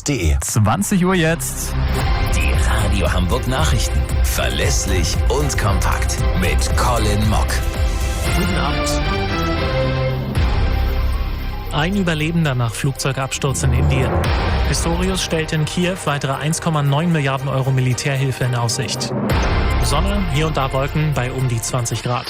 radio-hamburg.de. 20 Uhr jetzt. Die Radio Hamburg Nachrichten. Verlässlich und kompakt. Mit Colin Mock. Guten Abend. Ein Überlebender nach Flugzeugabsturz in Indien. Pistorius stellt in Kiew weitere 1,9 Milliarden Euro Militärhilfe in Aussicht. Sonne, hier und da Wolken bei um die 20 Grad.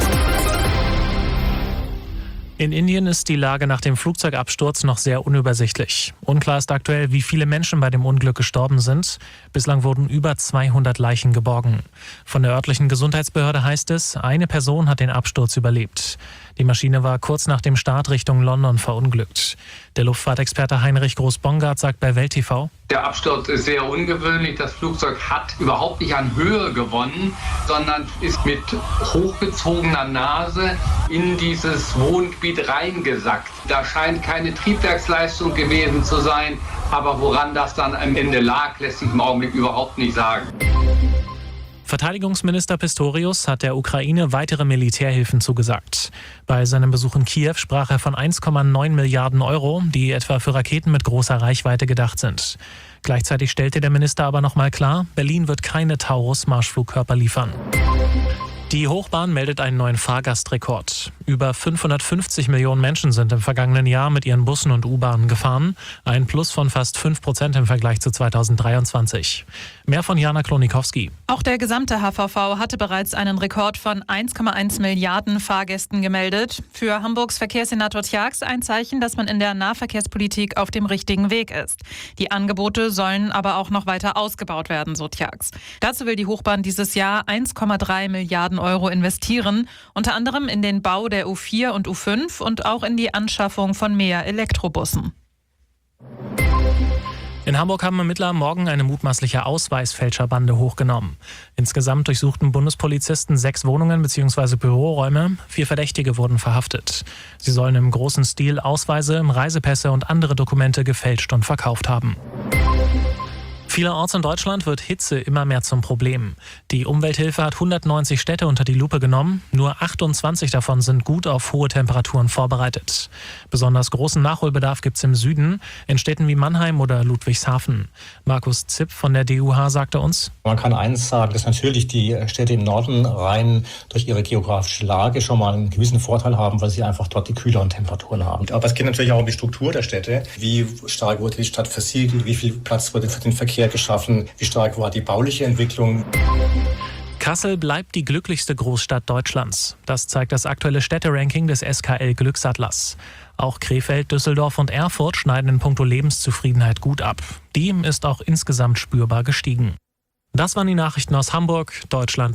In Indien ist die Lage nach dem Flugzeugabsturz noch sehr unübersichtlich. Unklar ist aktuell, wie viele Menschen bei dem Unglück gestorben sind. Bislang wurden über 200 Leichen geborgen. Von der örtlichen Gesundheitsbehörde heißt es, eine Person hat den Absturz überlebt. Die Maschine war kurz nach dem Start Richtung London verunglückt. Der Luftfahrtexperte Heinrich Groß-Bongard sagt bei Welt TV: Der Absturz ist sehr ungewöhnlich. Das Flugzeug hat überhaupt nicht an Höhe gewonnen, sondern ist mit hochgezogener Nase in dieses Wohngebiet reingesackt. Da scheint keine Triebwerksleistung gewesen zu sein, aber woran das dann am Ende lag, lässt sich im Augenblick überhaupt nicht sagen. Verteidigungsminister Pistorius hat der Ukraine weitere Militärhilfen zugesagt. Bei seinem Besuch in Kiew sprach er von 1,9 Milliarden Euro, die etwa für Raketen mit großer Reichweite gedacht sind. Gleichzeitig stellte der Minister aber nochmal klar, Berlin wird keine Taurus-Marschflugkörper liefern. Die Hochbahn meldet einen neuen Fahrgastrekord. Über 550 Millionen Menschen sind im vergangenen Jahr mit ihren Bussen und U-Bahnen gefahren. Ein Plus von fast 5% im Vergleich zu 2023. Mehr von Jana Klonikowski. Auch der gesamte HVV hatte bereits einen Rekord von 1,1 Milliarden Fahrgästen gemeldet. Für Hamburgs Verkehrssenator Tjax ein Zeichen, dass man in der Nahverkehrspolitik auf dem richtigen Weg ist. Die Angebote sollen aber auch noch weiter ausgebaut werden, so Tjax. Dazu will die Hochbahn dieses Jahr 1,3 Milliarden Euro investieren, unter anderem in den Bau der U4 und U5 und auch in die Anschaffung von mehr Elektrobussen. In Hamburg haben Ermittler am Morgen eine mutmaßliche Ausweisfälscherbande hochgenommen. Insgesamt durchsuchten Bundespolizisten 6 Wohnungen bzw. Büroräume. 4 Verdächtige wurden verhaftet. Sie sollen im großen Stil Ausweise, Reisepässe und andere Dokumente gefälscht und verkauft haben. Vielerorts in Deutschland wird Hitze immer mehr zum Problem. Die Umwelthilfe hat 190 Städte unter die Lupe genommen. Nur 28 davon sind gut auf hohe Temperaturen vorbereitet. Besonders großen Nachholbedarf gibt es im Süden, in Städten wie Mannheim oder Ludwigshafen. Markus Zipp von der DUH sagte uns: Man kann eins sagen, dass natürlich die Städte im Norden rein durch ihre geografische Lage schon mal einen gewissen Vorteil haben, weil sie einfach dort die kühleren Temperaturen haben. Aber es geht natürlich auch um die Struktur der Städte. Wie stark wurde die Stadt versiegelt? Wie viel Platz wurde für den Verkehr geschaffen? Wie stark war die bauliche Entwicklung? Kassel bleibt die glücklichste Großstadt Deutschlands. Das zeigt das aktuelle Städteranking des SKL Glücksatlas. Auch Krefeld, Düsseldorf und Erfurt schneiden in puncto Lebenszufriedenheit gut ab. Die ist auch insgesamt spürbar gestiegen. Das waren die Nachrichten aus Hamburg, Deutschland.